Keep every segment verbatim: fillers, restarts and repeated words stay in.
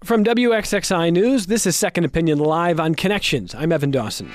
From W X X I News, this is Second Opinion Live on Connections. I'm Evan Dawson.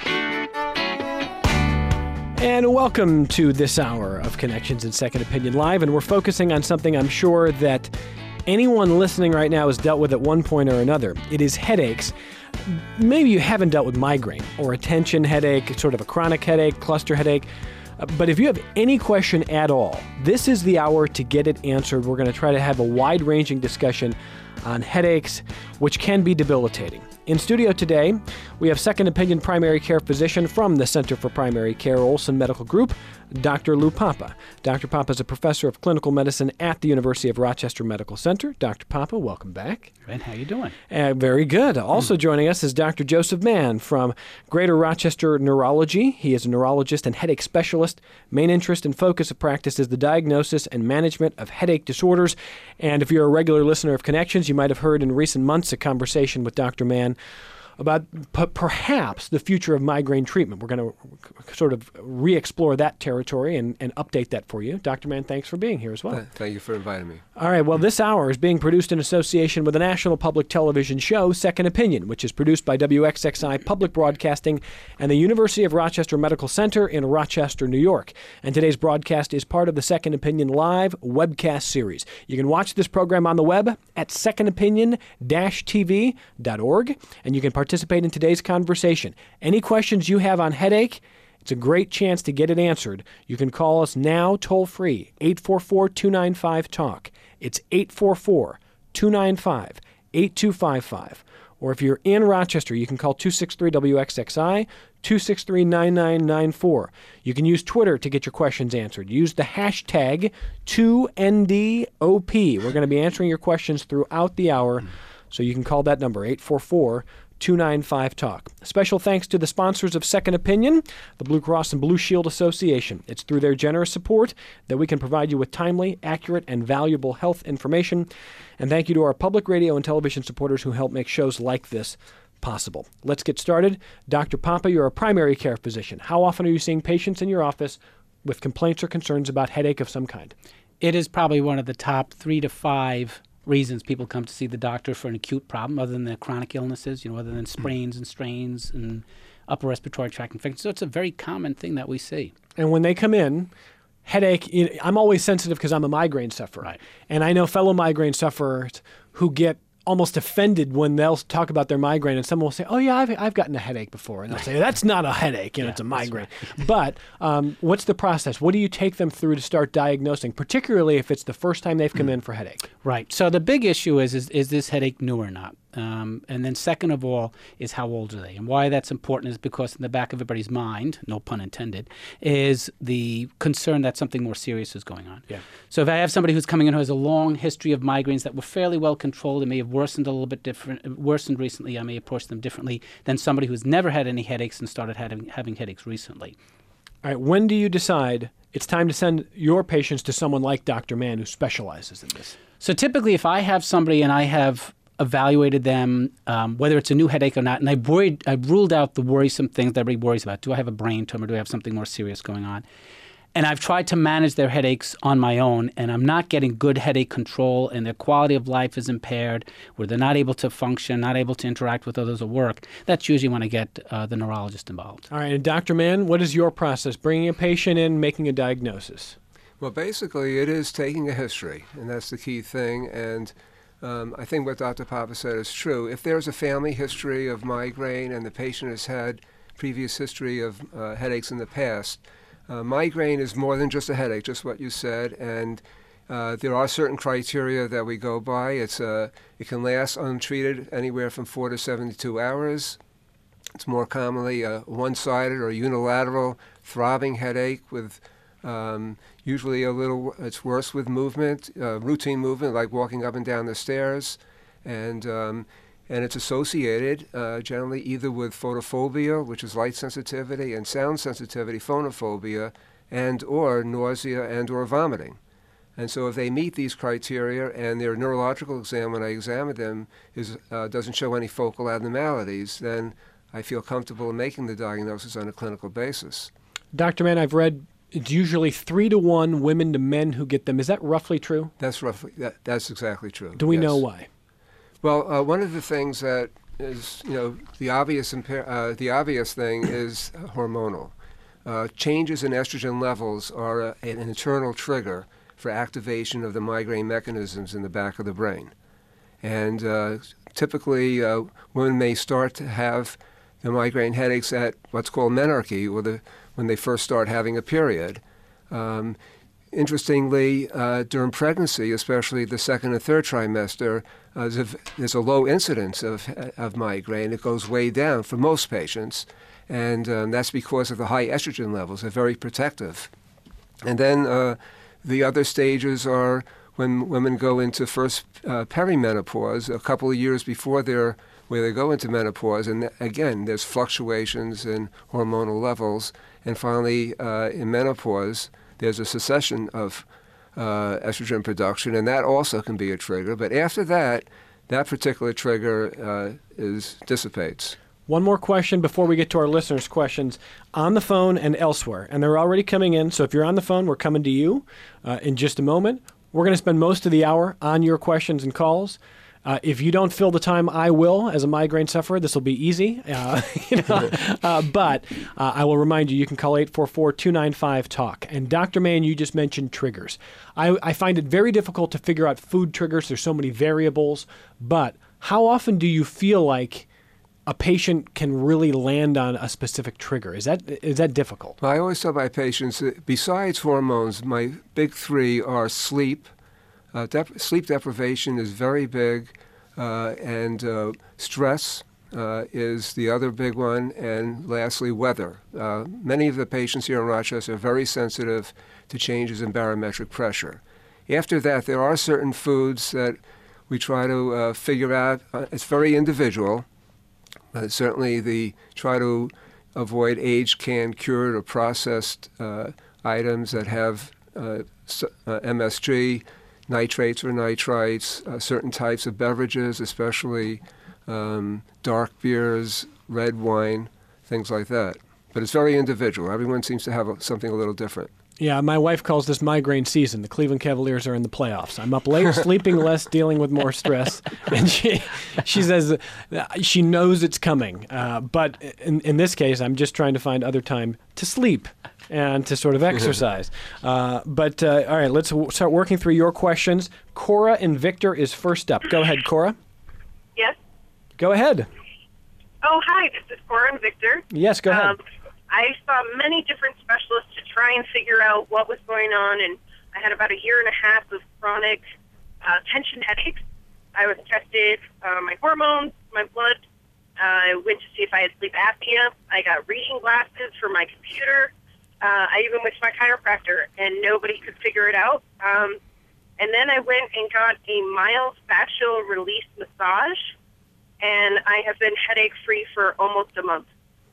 And welcome to this hour of Connections and Second Opinion Live. And we're focusing on something I'm sure that anyone listening right now has dealt with at one point or another. It is headaches. Maybe you haven't dealt with migraine or a tension headache, sort of a chronic headache, cluster headache. But if you have any question at all, this is the hour to get it answered. We're going to try to have a wide-ranging discussion on headaches, which can be debilitating. In studio today, we have Second Opinion primary care physician from the Center for Primary Care Olson Medical Group, Doctor Lou Papa. Doctor Papa is a professor of clinical medicine at the University of Rochester Medical Center. Doctor Papa, welcome back. Ben, how you doing? Uh, very good. Also mm. joining us is Doctor Joseph Mann from Greater Rochester Neurology. He is a neurologist and headache specialist. Main interest and focus of practice is the diagnosis and management of headache disorders. And if you're a regular listener of Connections, you might have heard in recent months a conversation with Doctor Mann about p- perhaps the future of migraine treatment. We're going to sort of re-explore that territory and, and update that for you. Doctor Mann, thanks for being here as well. Thank you for inviting me. All right, well, this hour is being produced in association with the national public television show Second Opinion, which is produced by W X X I Public Broadcasting and the University of Rochester Medical Center in Rochester, New York. And today's broadcast is part of the Second Opinion Live webcast series. You can watch this program on the web at second opinion dash t v dot org, and you can participate in today's conversation. Any questions you have on headache, it's a great chance to get it answered. You can call us now toll-free, eight four four, two nine five, talk. It's eight four four, two nine five, eight two five five. Or if you're in Rochester, you can call two six three W X X I, two six three, nine nine nine four. You can use Twitter to get your questions answered. Use the hashtag two N D O P. We're going to be answering your questions throughout the hour, so you can call that number, eight four four, two nine five, talk. Special thanks to the sponsors of Second Opinion, the Blue Cross and Blue Shield Association. It's through their generous support that we can provide you with timely, accurate, and valuable health information. And thank you to our public radio and television supporters who help make shows like this possible. Let's get started. Doctor Papa, you're a primary care physician. How often are you seeing patients in your office with complaints or concerns about headache of some kind? It is probably one of the top three to five reasons people come to see the doctor for an acute problem, other than the chronic illnesses, you know, other than sprains and strains and upper respiratory tract infections. So it's a very common thing that we see. And when they come in, headache, you know, I'm always sensitive because I'm a migraine sufferer. Right. And I know fellow migraine sufferers who get almost offended when they'll talk about their migraine and someone will say, oh yeah, I've, I've gotten a headache before. And they'll say, that's not a headache, you know, Yeah, it's a migraine. right. But um, what's the process? What do you take them through to start diagnosing, particularly if it's the first time they've come in for headache? Right. So the big issue is, is, is this headache new or not? Um, and then second of all is how old are they? And why that's important is because in the back of everybody's mind, no pun intended, is the concern that something more serious is going on. Yeah. So if I have somebody who's coming in who has a long history of migraines that were fairly well controlled and may have worsened a little bit different, worsened recently, I may approach them differently than somebody who's never had any headaches and started having, having headaches recently. All right. When do you decide it's time to send your patients to someone like Doctor Mann who specializes in this? So typically if I have somebody and I have evaluated them, um, whether it's a new headache or not, and I've, worried, I've ruled out the worrisome things that everybody worries about. Do I have a brain tumor? Do I have something more serious going on? And I've tried to manage their headaches on my own, and I'm not getting good headache control, and their quality of life is impaired, where they're not able to function, not able to interact with others or work. That's usually when I get uh, the neurologist involved. All right. And Doctor Mann, what is your process? Bringing a patient in, making a diagnosis? Well, basically, it is taking a history, and that's the key thing. And um, I think what Doctor Papa said is true. If there's a family history of migraine and the patient has had previous history of uh, headaches in the past, uh, migraine is more than just a headache, just what you said. And uh, there are certain criteria that we go by. It's uh, it can last untreated anywhere from four to seventy-two hours. It's more commonly a one-sided or unilateral throbbing headache with Um, usually a little, it's worse with movement, uh, routine movement, like walking up and down the stairs. And um, and it's associated uh, generally either with photophobia, which is light sensitivity, and sound sensitivity, phonophobia, and or nausea and or vomiting. And so if they meet these criteria and their neurological exam, when I examine them, is uh, doesn't show any focal abnormalities, then I feel comfortable in making the diagnosis on a clinical basis. Doctor Mann, I've read it's usually three to one women to men who get them. Is that roughly true? That's roughly, that, that's exactly true. Do we yes. know why? Well, uh, one of the things that is, you know, the obvious impa- uh, the obvious thing is hormonal. Uh, changes in estrogen levels are a, an internal trigger for activation of the migraine mechanisms in the back of the brain. And uh, typically, uh, women may start to have the migraine headaches at what's called menarche, or the, when they first start having a period. Um, interestingly, uh, during pregnancy, especially the second and third trimester, uh, there's, a, there's a low incidence of, of migraine. It goes way down for most patients, and um, that's because of the high estrogen levels. They're very protective. And then uh, the other stages are when women go into first uh, perimenopause, a couple of years before they're where they go into menopause, and again, there's fluctuations in hormonal levels, and finally, uh, in menopause, there's a cessation of uh, estrogen production, and that also can be a trigger. But after that, that particular trigger uh, is dissipates. One more question before we get to our listeners' questions on the phone and elsewhere, and they're already coming in. So if you're on the phone, we're coming to you uh, in just a moment. We're going to spend most of the hour on your questions and calls. Uh, if you don't fill the time, I will. As a migraine sufferer, this will be easy. Uh, you know, uh, but uh, I will remind you, you can call eight four four, two nine five, talk. And Doctor Mann, you just mentioned triggers. I, I find it very difficult to figure out food triggers. There's so many variables. But how often do you feel like a patient can really land on a specific trigger? Is that is that difficult? Well, I always tell my patients, that besides hormones, my big three are sleep. Uh, dep- sleep deprivation is very big, uh, and uh, stress uh, is the other big one, and lastly, weather. Uh, many of the patients here in Rochester are very sensitive to changes in barometric pressure. After that, there are certain foods that we try to uh, figure out. Uh, it's very individual. Uh, certainly, the try to avoid aged, canned, cured, or processed uh, items that have uh, uh, M S G, nitrates or nitrites, uh, certain types of beverages, especially um, dark beers, red wine, things like that. But it's very individual. Everyone seems to have a, something a little different. Yeah, my wife calls this migraine season. The Cleveland Cavaliers are in the playoffs. I'm up late, sleeping less, dealing with more stress. And she she says she knows it's coming. Uh, but in, in this case, I'm just trying to find other time to sleep and to sort of exercise. Uh, but, uh, all right, let's w- start working through your questions. Cora and Victor is first up. Go ahead, Cora. Yes. Go ahead. Oh, hi, this is Cora and Victor. Yes, go ahead. Um, I saw many different specialists to try and figure out what was going on, and I had about a year and a half of chronic uh, tension headaches. I was tested, uh, my hormones, my blood. Uh, I went to see if I had sleep apnea. I got reading glasses for my computer. Uh, I even went to my chiropractor, and nobody could figure it out. Um, and then I went and got a mild fascial release massage, and I have been headache-free for almost a month.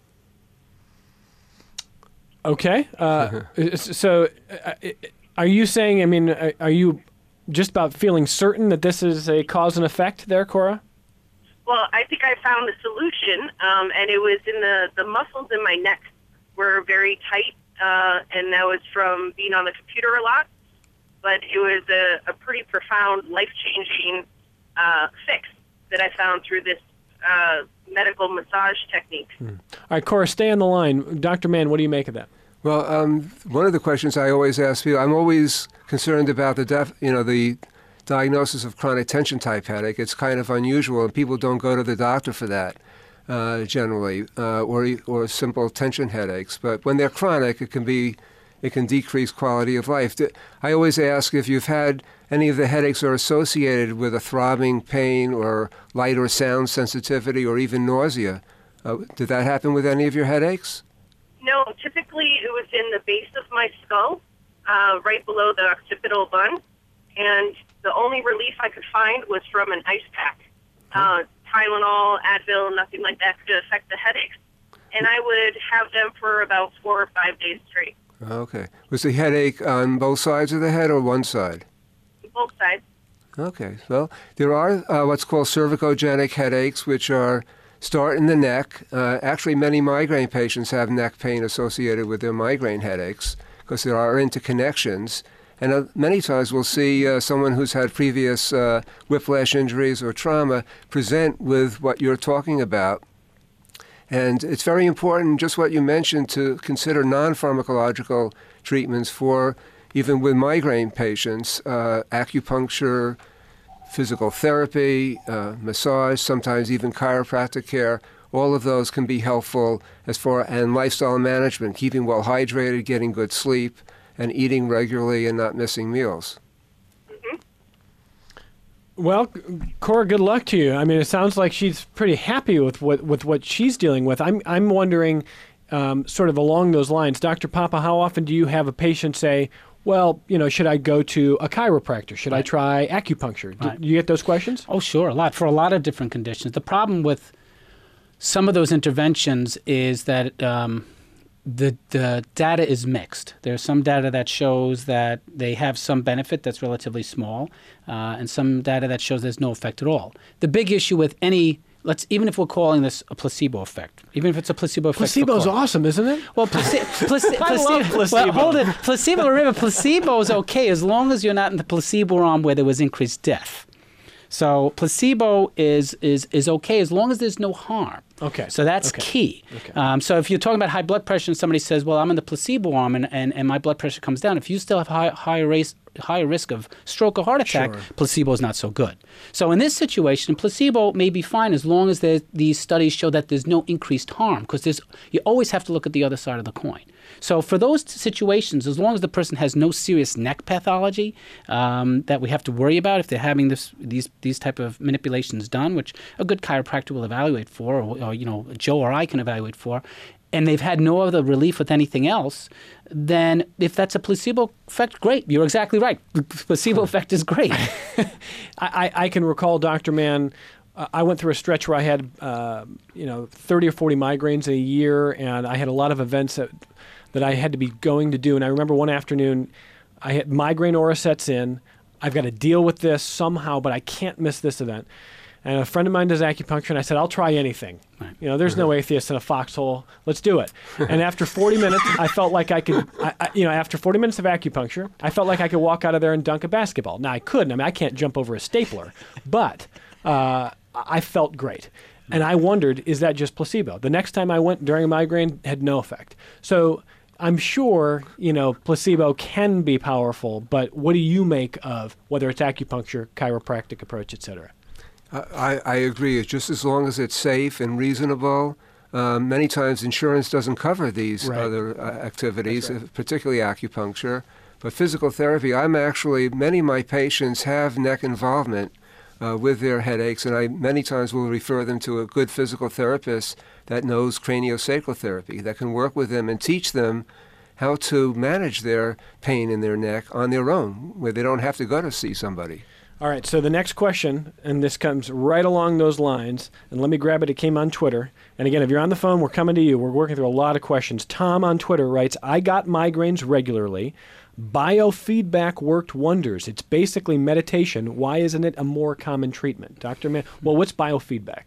Okay. Uh, so uh, are you saying, I mean, are you just about feeling certain that this is a cause and effect there, Cora? Well, I think I found the solution, um, and it was in the, the muscles in my neck were very tight, uh, and that was from being on the computer a lot. But it was a, a pretty profound, life-changing uh, fix that I found through this uh, medical massage technique. Hmm. All right, Cora, stay on the line. Doctor Mann, what do you make of that? Well, um, one of the questions I always ask people, I'm always concerned about the def, you know, the diagnosis of chronic tension type headache. It's kind of unusual, and people don't go to the doctor for that uh, generally, uh, or or simple tension headaches. But when they're chronic, it can be, it can decrease quality of life. I always ask if you've had any of the headaches are associated with a throbbing pain or light or sound sensitivity or even nausea. Uh, did that happen with any of your headaches? No, typically it was in the base of my skull, uh, right below the occipital bun, and the only relief I could find was from an ice pack. Uh, Tylenol, Advil, nothing like that to affect the headaches. And I would have them for about four or five days straight. Okay. Was the headache on both sides of the head or one side? Both sides. Okay. Well, there are uh, what's called cervicogenic headaches, which are start in the neck. Uh, actually, many migraine patients have neck pain associated with their migraine headaches because there are interconnections. And uh, many times we'll see uh, someone who's had previous uh, whiplash injuries or trauma present with what you're talking about. And it's very important, just what you mentioned, to consider non-pharmacological treatments for, even with migraine patients, uh, acupuncture, physical therapy, uh, massage, sometimes even chiropractic care. All of those can be helpful as far, and lifestyle management, keeping well hydrated, getting good sleep, and eating regularly and not missing meals. Mm-hmm. Well, Cora, good luck to you. I mean, it sounds like she's pretty happy with what with what she's dealing with. I'm I'm wondering, um, sort of along those lines, Doctor Papa, how often do you have a patient say, well, you know, should I go to a chiropractor? Should right. I try acupuncture? Right. Do you get those questions? Oh, sure, a lot, for a lot of different conditions. The problem with some of those interventions is that um, the the data is mixed. There's some data that shows that they have some benefit that's relatively small, uh, and some data that shows there's no effect at all. The big issue with any Let's even if we're calling this a placebo effect, even if it's a placebo effect. Placebo's awesome, isn't it? Well, placi- placi- I placebo, love placebo. Well, hold it. Placebo, remember, placebo is okay as long as you're not in the placebo arm where there was increased death. So placebo is is is okay as long as there's no harm. Okay. So that's okay. key. Okay. Um, so if you're talking about high blood pressure and somebody says, well, I'm in the placebo arm and, and, and my blood pressure comes down, if you still have high, higher, race, higher risk of stroke or heart attack, sure. placebo is not so good. So in this situation, placebo may be fine as long as these studies show that there's no increased harm, because there's you always have to look at the other side of the coin. So for those situations, as long as the person has no serious neck pathology um, that we have to worry about if they're having this, these these type of manipulations done, which a good chiropractor will evaluate for, or, or you know Joe or I can evaluate for, and they've had no other relief with anything else, then if that's a placebo effect, great. You're exactly right. The placebo effect is great. I, I can recall, Doctor Mann, uh, I went through a stretch where I had, uh, you know, thirty or forty migraines a year, and I had a lot of events that that I had to be going to do. And I remember one afternoon, I had migraine aura sets in. I've got to deal with this somehow, but I can't miss this event. And a friend of mine does acupuncture, and I said, I'll try anything. Right. You know, there's mm-hmm. no atheist in a foxhole. Let's do it. And after forty minutes, I felt like I could, I, I, you know, after forty minutes of acupuncture, I felt like I could walk out of there and dunk a basketball. Now, I couldn't. I mean, I can't jump over a stapler. But uh, I felt great. And I wondered, is that just placebo? The next time I went during a migraine, had no effect. So I'm sure, you know, placebo can be powerful, but what do you make of whether it's acupuncture, chiropractic approach, et cetera? I, I agree. It's just as long as it's safe and reasonable. Um, many times insurance doesn't cover these right. other uh, activities, right. uh, particularly acupuncture. But physical therapy, I'm actually, many of my patients have neck involvement uh, with their headaches, and I many times will refer them to a good physical therapist that knows craniosacral therapy, that can work with them and teach them how to manage their pain in their neck on their own, where they don't have to go to see somebody. All right, so the next question, and this comes right along those lines, and let me grab it. It came on Twitter. And again, if you're on the phone, we're coming to you. We're working through a lot of questions. Tom on Twitter writes, I got migraines regularly. Biofeedback worked wonders. It's basically meditation. Why isn't it a more common treatment? Doctor Mann, well, what's biofeedback?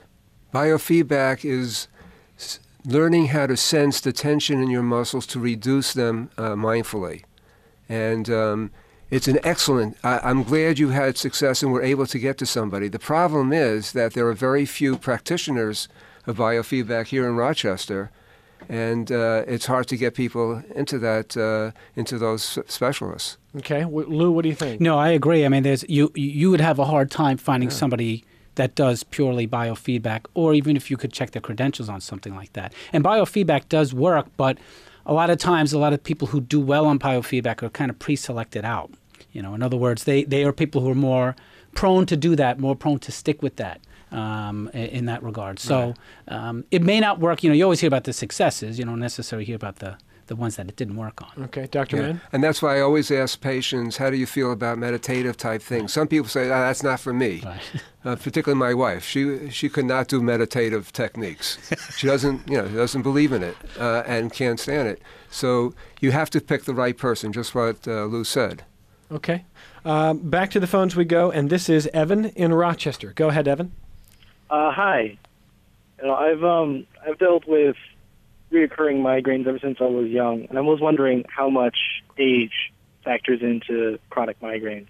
Biofeedback is learning how to sense the tension in your muscles to reduce them uh, mindfully. And um, it's an excellent, I, I'm glad you had success and were able to get to somebody. The problem is that there are very few practitioners of biofeedback here in Rochester, and uh, it's hard to get people into that, uh, into those specialists. Okay. W- Lou, what do you think? No, I agree. I mean, there's you you would have a hard time finding Yeah. somebody that does purely biofeedback, or even if you could check their credentials on something like that. And biofeedback does work, but a lot of times, a lot of people who do well on biofeedback are kind of pre-selected out. You know, in other words, they, they are people who are more prone to do that, more prone to stick with that um, in, in that regard. So right. um, it may not work. You know, you always hear about the successes. You don't necessarily hear about the, the ones that it didn't work on. Okay, Doctor Yeah. Mann? And that's why I always ask patients, how do you feel about meditative type things? Right. Some people say, oh, that's not for me. Right. Uh, particularly my wife. She she could not do meditative techniques. She doesn't, you know, doesn't believe in it uh, and can't stand it. So you have to pick the right person, just what uh, Lou said. Okay. Um, back to the phones we go, and this is Evan in Rochester. Go ahead, Evan. Uh, hi. You know, I've um I've dealt with reoccurring migraines ever since I was young, and I was wondering how much age factors into chronic migraines.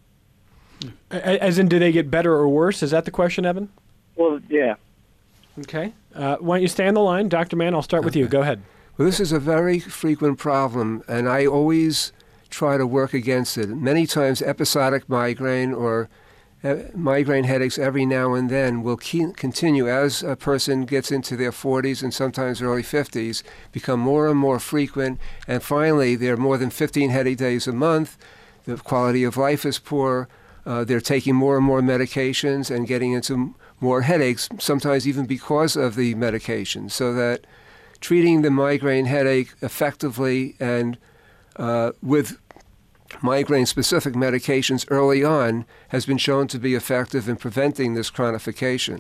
As in, do they get better or worse? Is that the question, Evan? Well, yeah. Okay. Uh, why don't you stay on the line? Doctor Mann, I'll start with you. Go ahead. Well, this is a very frequent problem, and I always try to work against it. Many times episodic migraine or uh, migraine headaches every now and then will ke- continue as a person gets into their forties and sometimes early fifties, become more and more frequent, and finally there are more than fifteen headache days a month. The quality of life is poor. Uh, they're taking more and more medications and getting into more headaches, sometimes even because of the medication, so that treating the migraine headache effectively and uh, with migraine-specific medications early on has been shown to be effective in preventing this chronification.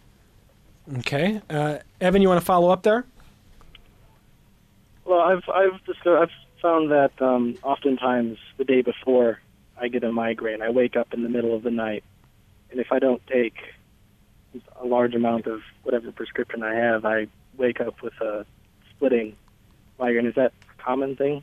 Okay. Uh, Evan, you want to follow up there? Well, I've I've discovered, I've found that um, oftentimes the day before I get a migraine, I wake up in the middle of the night, and if I don't take a large amount of whatever prescription I have, I wake up with a splitting migraine. Is that a common thing?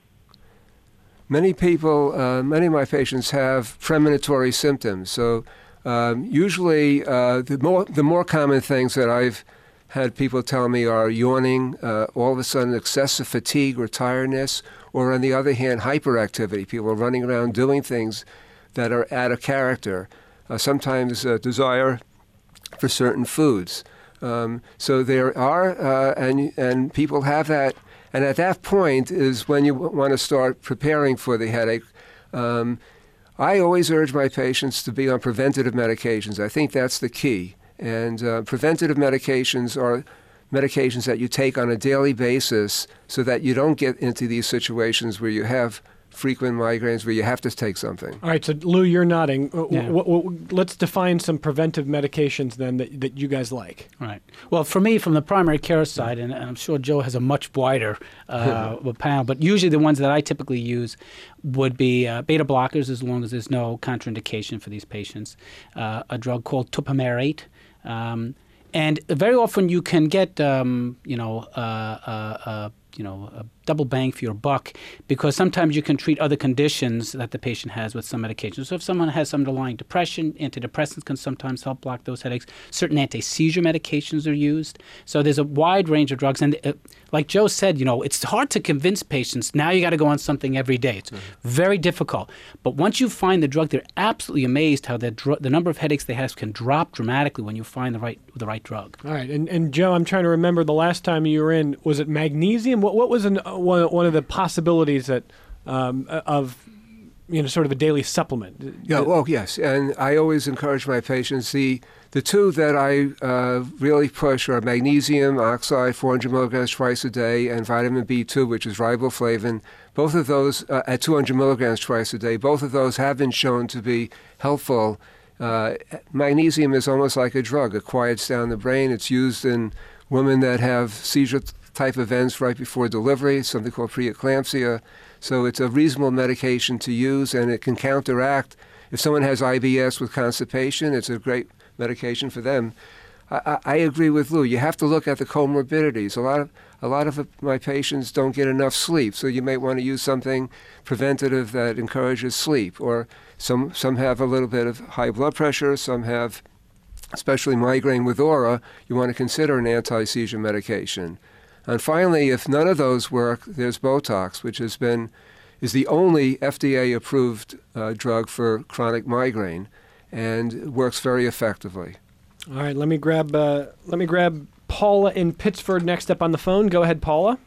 Many people, uh, many of my patients have premonitory symptoms. So um, usually uh, the more the more common things that I've had people tell me are yawning, uh, all of a sudden excessive fatigue or tiredness, or on the other hand, hyperactivity. People are running around doing things that are out of character. Uh, sometimes a desire for certain foods. Um, so there are, uh, and and people have that. And at that point is when you want to start preparing for the headache. Um, I always urge my patients to be on preventative medications. I think that's the key. And uh, preventative medications are medications that you take on a daily basis so that you don't get into these situations where you have frequent migraines where you have to take something. All right, so Lou, you're nodding. Yeah. W- w- w- let's define some preventive medications then that, that you guys like. Right. Well, for me, from the primary care side, and, and I'm sure Joe has a much wider uh, panel, but usually the ones that I typically use would be uh, beta blockers, as long as there's no contraindication for these patients. Uh, a drug called topiramate. Um, and very often you can get, um, you know, uh, uh, uh, you know, a double bang for your buck, because sometimes you can treat other conditions that the patient has with some medications. So if someone has some underlying depression, antidepressants can sometimes help block those headaches. Certain anti-seizure medications are used. So there's a wide range of drugs. And uh, like Joe said, you know, it's hard to convince patients, now you got to go on something every day. It's mm-hmm. very difficult. But once you find the drug, they're absolutely amazed how the, dr- the number of headaches they have can drop dramatically when you find the right the right drug. All right. And, and Joe, I'm trying to remember the last time you were in, was it magnesium? What, what was an, uh, one, one of the possibilities that um, of, you know, sort of a daily supplement? Yeah, oh, yes. And I always encourage my patients, the the two that I uh, really push are magnesium oxide, four hundred milligrams twice a day, and vitamin B two, which is riboflavin. Both of those uh, at two hundred milligrams twice a day. Both of those have been shown to be helpful. Uh, magnesium is almost like a drug. It quiets down the brain. It's used in women that have seizure type events right before delivery, something called preeclampsia. So it's a reasonable medication to use, and it can counteract. If someone has I B S with constipation, it's a great medication for them. I, I, I agree with Lou. You have to look at the comorbidities. A lot of a lot of my patients don't get enough sleep, so you may want to use something preventative that encourages sleep. Or some some have a little bit of high blood pressure. Some have, especially migraine with aura, you want to consider an anti-seizure medication. And finally, if none of those work, there's Botox, which has been is the only F D A-approved uh, drug for chronic migraine, and works very effectively. All right, let me grab uh, let me grab Paula in Pittsford next up on the phone. Go ahead, Paula.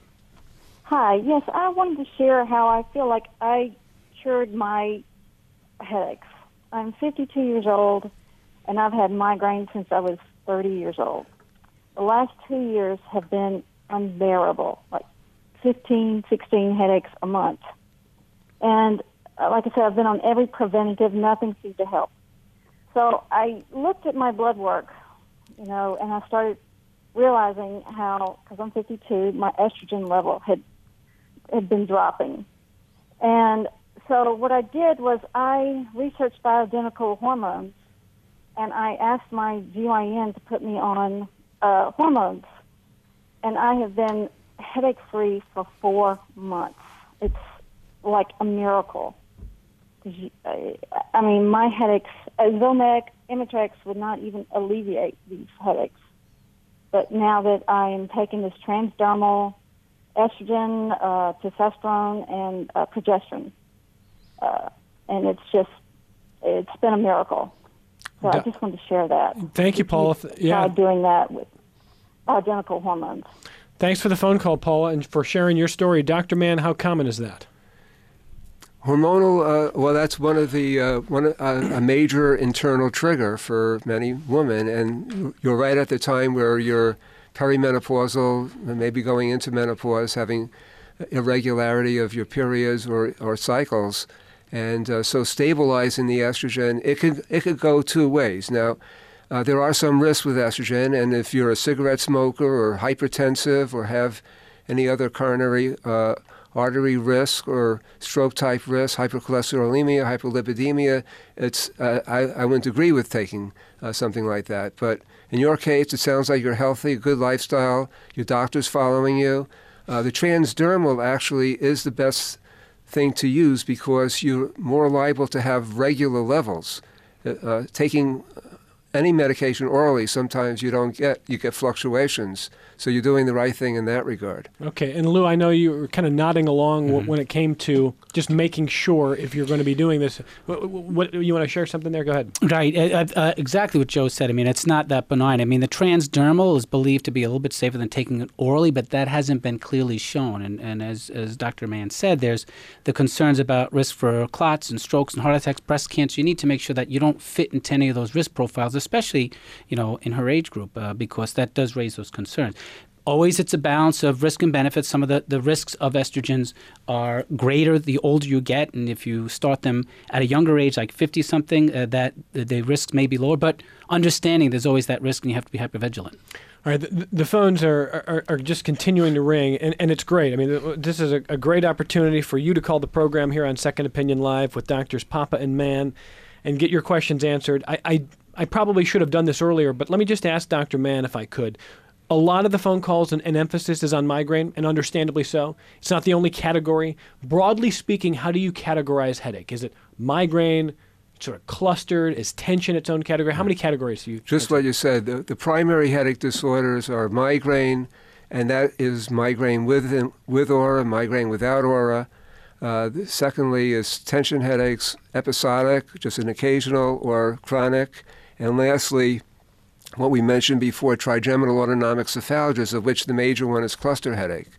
Hi. Yes, I wanted to share how I feel like I cured my headaches. I'm fifty-two years old, and I've had migraines since I was thirty years old. The last two years have been unbearable, like fifteen, sixteen headaches a month. And uh, like I said, I've been on every preventative. Nothing seemed to help. So I looked at my blood work, you know, and I started realizing how, because I'm fifty-two, my estrogen level had had been dropping. And so what I did was I researched bioidentical hormones, and I asked my G Y N to put me on uh, hormones. And I have been headache-free for four months. It's like a miracle. 'Cause you- I, I mean, my headaches, uh, Zomec, Imitrex would not even alleviate these headaches. But now that I am taking this transdermal estrogen, uh, testosterone, and uh, progesterone, uh, and it's just, it's been a miracle. So Do- I just wanted to share that. Thank you, If Paula. you've Yeah. tried doing that with identical hormones. Thanks for the phone call, Paula, and for sharing your story. Doctor Mann, how common is that? Hormonal, uh, well, that's one of the uh, one uh, a major internal trigger for many women, and you're right at the time where you're perimenopausal, maybe going into menopause, having irregularity of your periods or, or cycles, and uh, so stabilizing the estrogen, it could it could go two ways. Now, uh, there are some risks with estrogen, and if you're a cigarette smoker or hypertensive or have any other coronary uh, artery risk or stroke type risk, hypercholesterolemia, hyperlipidemia, it's uh, I, I wouldn't agree with taking uh, something like that. But in your case, it sounds like you're healthy, good lifestyle, your doctor's following you. Uh, the transdermal actually is the best thing to use because you're more liable to have regular levels. Uh, uh, taking any medication orally, sometimes you don't get, you get fluctuations. So you're doing the right thing in that regard. Okay, and Lou, I know you were kind of nodding along mm-hmm. when it came to just making sure if you're going to be doing this. What, what you want to share something there? Go ahead. Right, uh, uh, exactly what Joe said. I mean, it's not that benign. I mean, the transdermal is believed to be a little bit safer than taking it orally, but that hasn't been clearly shown. And, and as, as Doctor Mann said, there's the concerns about risk for clots and strokes and heart attacks, breast cancer. You need to make sure that you don't fit into any of those risk profiles, especially, you know, in her age group, uh, because that does raise those concerns. Always it's a balance of risk and benefits. Some of the, the risks of estrogens are greater the older you get, and if you start them at a younger age, like fifty-something, uh, that the, the risks may be lower. But understanding there's always that risk, and you have to be hypervigilant. All right, the, the phones are, are are just continuing to ring, and, and it's great. I mean, this is a, a great opportunity for you to call the program here on Second Opinion Live with Doctors Papa and Mann and get your questions answered. I, I, I probably should have done this earlier, but let me just ask Doctor Mann if I could. A lot of the phone calls and, and emphasis is on migraine, and understandably so. It's not the only category. Broadly speaking, how do you categorize headache? Is it migraine, sort of clustered? Is tension its own category? How many categories do you? Just what you said, the, the primary headache disorders are migraine, and that is migraine with, with aura, migraine without aura. Uh, secondly is tension headaches, episodic, just an occasional, or chronic. And lastly, what we mentioned before, trigeminal autonomic cephalgias, of which the major one is cluster headache.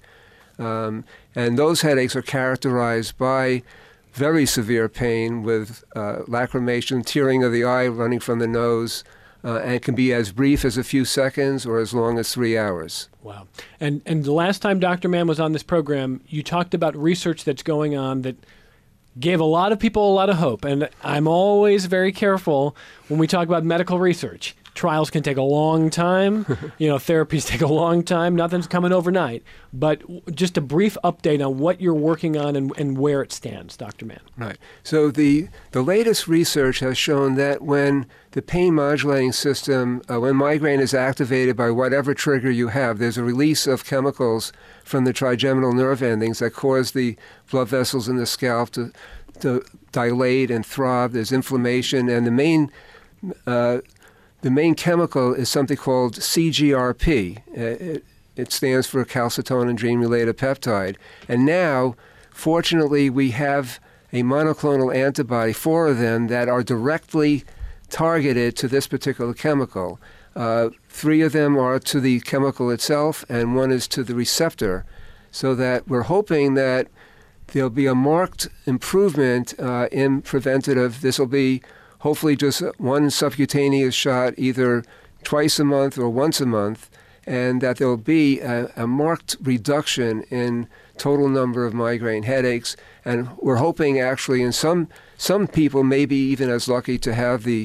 Um, and those headaches are characterized by very severe pain with uh, lacrimation, tearing of the eye, running from the nose, uh, and it can be as brief as a few seconds or as long as three hours. Wow. And and the last time Doctor Mann was on this program, you talked about research that's going on that gave a lot of people a lot of hope. And I'm always very careful when we talk about medical research. Trials can take a long time. You know, therapies take a long time. Nothing's coming overnight. But just a brief update on what you're working on and, and where it stands, Doctor Mann. Right. So the, the latest research has shown that when the pain modulating system, uh, when migraine is activated by whatever trigger you have, there's a release of chemicals from the trigeminal nerve endings that cause the blood vessels in the scalp to, to dilate and throb. There's inflammation, and the main uh, The main chemical is something called C G R P. It, it stands for calcitonin gene-related peptide. And now, fortunately, we have a monoclonal antibody, four of them, that are directly targeted to this particular chemical. Uh, three of them are to the chemical itself, and one is to the receptor, so that we're hoping that there'll be a marked improvement uh, in preventative. This will be hopefully just one subcutaneous shot either twice a month or once a month, and that there will be a, a marked reduction in total number of migraine headaches. And we're hoping actually in some some people maybe even as lucky to have the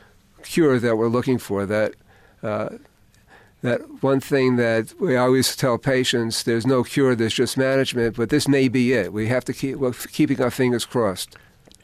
cure that we're looking for. That uh, that one thing that we always tell patients, there's no cure, there's just management, but this may be it. We have to keep we're keeping our fingers crossed.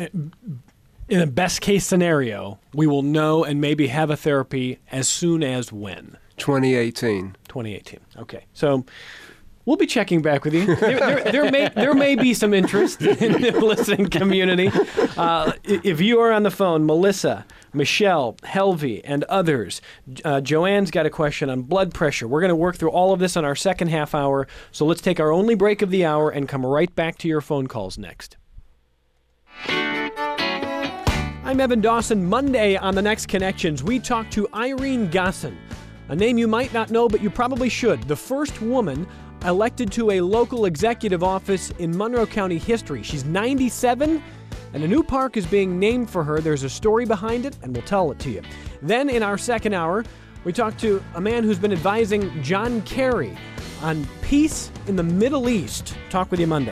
In a best case scenario, we will know and maybe have a therapy as soon as when? twenty eighteen. twenty eighteen. Okay. So We'll be checking back with you. There, there, there may there may be some interest in the listening community. Uh, if you are on the phone, Melissa, Michelle, Helvey, and others, uh, Joanne's got a question on blood pressure. We're going to work through all of this on our second half hour. So let's take our only break of the hour and come right back to your phone calls next. I'm Evan Dawson. Monday on The Next Connections, we talk to Irene Gosson, a name you might not know, but you probably should. The first woman elected to a local executive office in Monroe County history. She's ninety-seven, and a new park is being named for her. There's a story behind it, and we'll tell it to you. Then in our second hour, we talk to a man who's been advising John Kerry on peace in the Middle East. Talk with you Monday.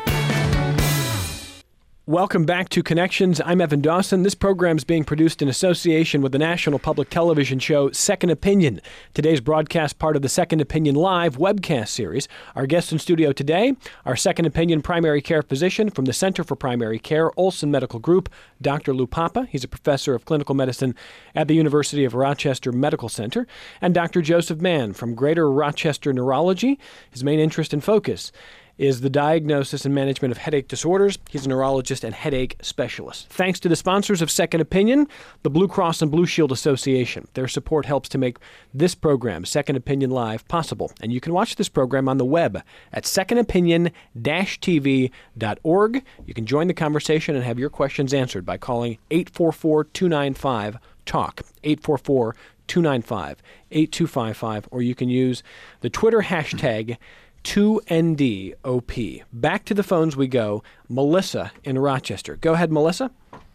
Welcome back to Connections. I'm Evan Dawson. This program is being produced in association with the national public television show Second Opinion. Today's broadcast part of the Second Opinion Live webcast series. Our guest in studio today, our Second Opinion primary care physician from the Center for Primary Care, Olson Medical Group, Doctor Lou Papa. He's a professor of clinical medicine at the University of Rochester Medical Center. And Doctor Joseph Mann from Greater Rochester Neurology. His main interest and focus is the diagnosis and management of headache disorders. He's a neurologist and headache specialist. Thanks to the sponsors of Second Opinion, the Blue Cross and Blue Shield Association. Their support helps to make this program, Second Opinion Live, possible. And you can watch this program on the web at second opinion dash t v dot org. You can join the conversation and have your questions answered by calling eight four four, two nine five, talk, eight four four, two nine five, eight two five five, or you can use the Twitter hashtag two N D O P. Back to the phones we go. Melissa in Rochester. Go ahead, Melissa.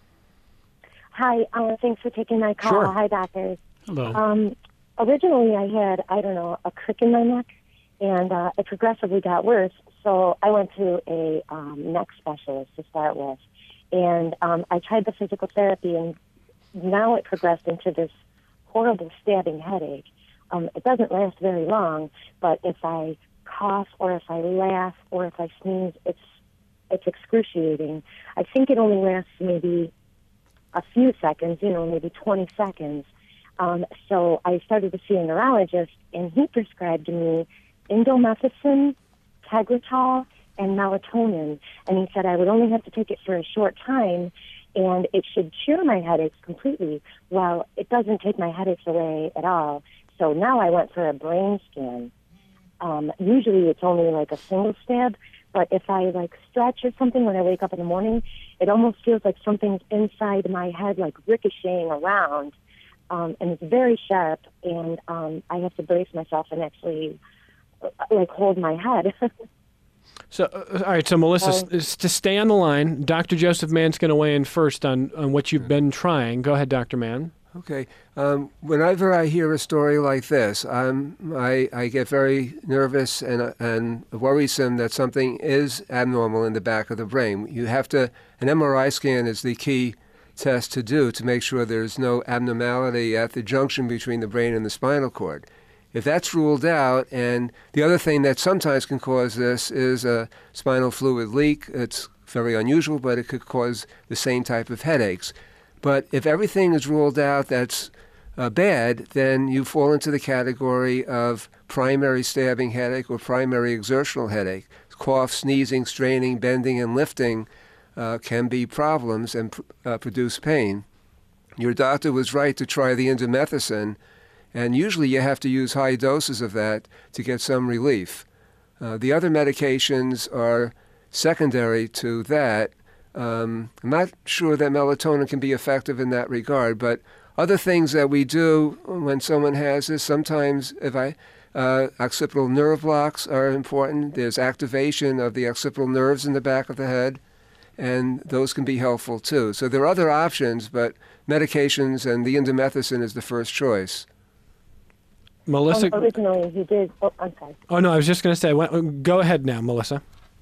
Hi, uh, thanks for taking my call. Sure. Hi, doctors. Hello. Um, originally, I had, I don't know, a crick in my neck, and uh, it progressively got worse. So I went to a um, neck specialist to start with, and um, I tried the physical therapy, and now it progressed into this horrible stabbing headache. Um, it doesn't last very long, but if I cough or if I laugh or if I sneeze, it's it's excruciating. I think it only lasts maybe a few seconds, you know, maybe twenty seconds. Um, so I started to see a neurologist, and he prescribed me indomethacin, Tegretol, and melatonin. And he said I would only have to take it for a short time, and it should cure my headaches completely. Well, it doesn't take my headaches away at all. So now I went for a brain scan. Um, usually it's only like a single stab, but if I like stretch or something when I wake up in the morning, it almost feels like something's inside my head, like ricocheting around, um, and it's very sharp, and um, I have to brace myself and actually uh, like hold my head. So, uh, all right, so Melissa, Um, s- to stay on the line, Doctor Joseph Mann's going to weigh in first on, on what you've been trying. Go ahead, Doctor Mann. Okay. Um, whenever I hear a story like this, I'm, I, I get very nervous and, and worrisome that something is abnormal in the back of the brain. You have to, an M R I scan is the key test to do to make sure there's no abnormality at the junction between the brain and the spinal cord. If that's ruled out, and the other thing that sometimes can cause this is a spinal fluid leak. It's very unusual, but it could cause the same type of headaches. But if everything is ruled out that's uh, bad, then you fall into the category of primary stabbing headache or primary exertional headache. Cough, sneezing, straining, bending, and lifting uh, can be problems and pr- uh, produce pain. Your doctor was right to try the indomethacin, and usually you have to use high doses of that to get some relief. Uh, the other medications are secondary to that. Um, I'm not sure that melatonin can be effective in that regard, but other things that we do when someone has this, sometimes if I, uh, occipital nerve blocks are important. There's activation of the occipital nerves in the back of the head, and those can be helpful too. So there are other options, but medications and the indomethacin is the first choice. Melissa. Um, originally, he did. Oh, I'm sorry. Oh, no, I was just going to say, wh- go ahead now, Melissa.